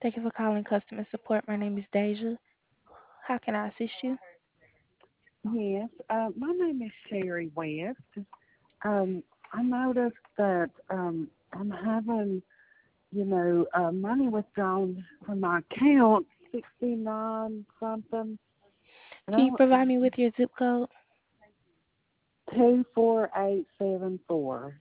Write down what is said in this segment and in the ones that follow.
Thank you for calling customer support. My name is Deja. How can I assist you? Yes, my name is Sherry West. I noticed that I'm having, money withdrawn from my account, 69 something, and Can you provide me with your zip code? 24874.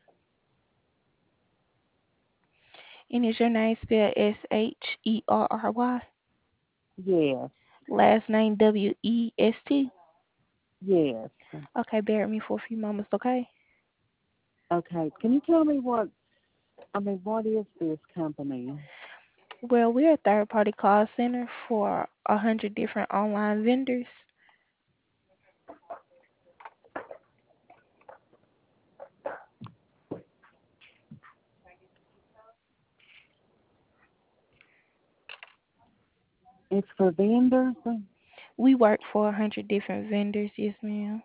And is your name spelled Sherry? Yes, Last name West? yes. Okay, bear with me for a few moments, okay? Okay, can you tell me what is this company? Well, we're a third-party call center for 100 different online vendors. It's for vendors? We work for 100 different vendors, yes, ma'am.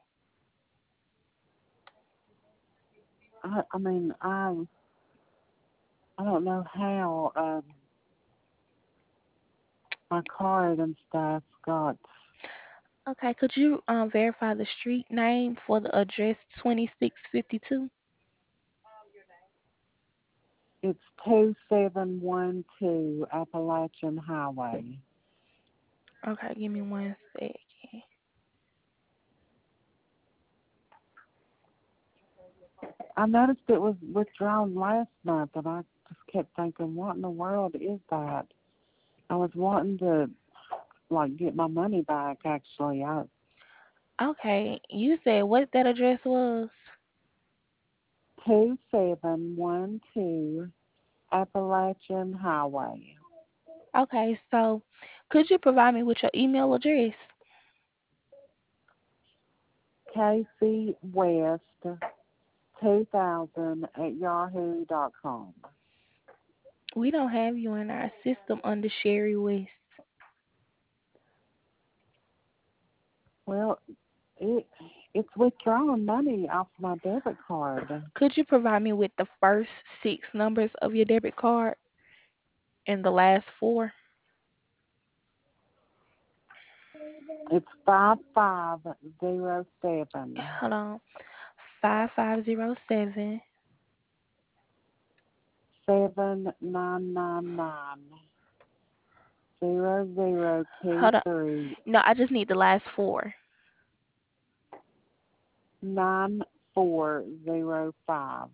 I don't know how my card and stuff got. Okay, could you verify the street name for the address 2652? It's 2712 Appalachian Highway. Okay, give me one second. I noticed it was withdrawn last month, and I just kept thinking, what in the world is that? I was wanting to, get my money back, actually. I Okay, you said what that address was? 2712 Appalachian Highway. Okay, so could you provide me with your email address? Casey West 2000 at yahoo.com. We don't have you in our system under Sherry West. Well, it it's withdrawing money off my debit card. Could you provide me with the first six numbers of your debit card and the last four? It's 5507 Hold on. 5507. 7999 0023 Hold on. No, I just need the last four. 9405.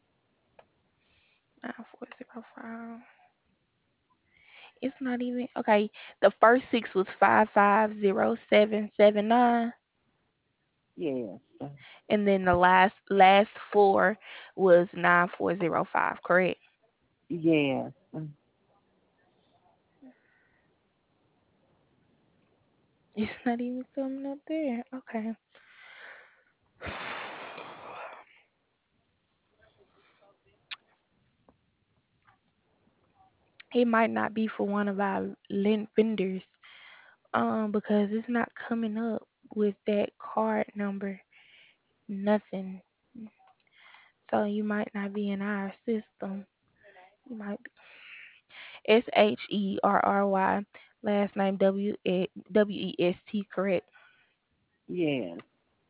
9405. It's not even okay. The first six was 550779, Yes, and then the last four was 9405. Correct? yes. It's not even coming up there. Okay. It might not be for one of our vendors, because it's not coming up with that card number. Nothing. So you might not be in our system. You might be Sherry, last name West. Correct? Yes.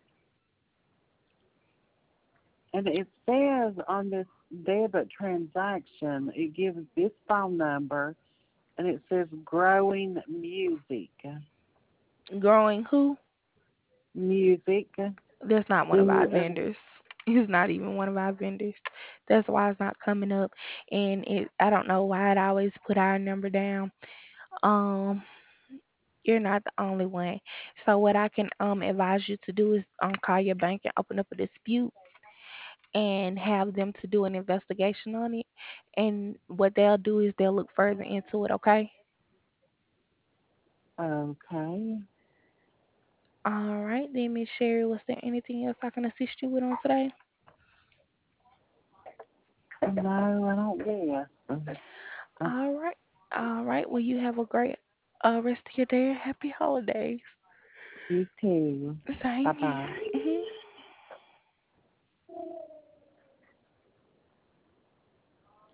And it says on this debit transaction, it gives this phone number, and it says growing music. Growing who? Music. That's not one of Then our you, vendors. He's not even one of our vendors. That's why it's not coming up. And I don't know why it always put our number down. Um, you're not the only one. So what I can advise you to do is call your bank and open up a dispute and have them to do an investigation on it. And what they'll do is they'll look further into it. Okay. okay. All right, then, Miss Sherry. Was there anything else I can assist you with on today? No, I don't guess. Uh, All right. All right. Well, you have a great rest of your day. Happy holidays. you too. Same Bye bye. here.